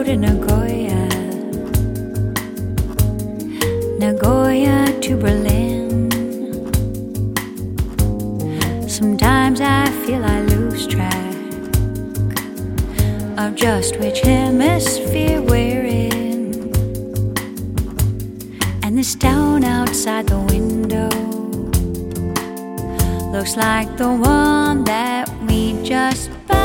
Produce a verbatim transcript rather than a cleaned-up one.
to Nagoya, Nagoya to Berlin. Sometimes I feel I lose track of just which hemisphere we're in. And this town outside the window looks like the one that we just passed.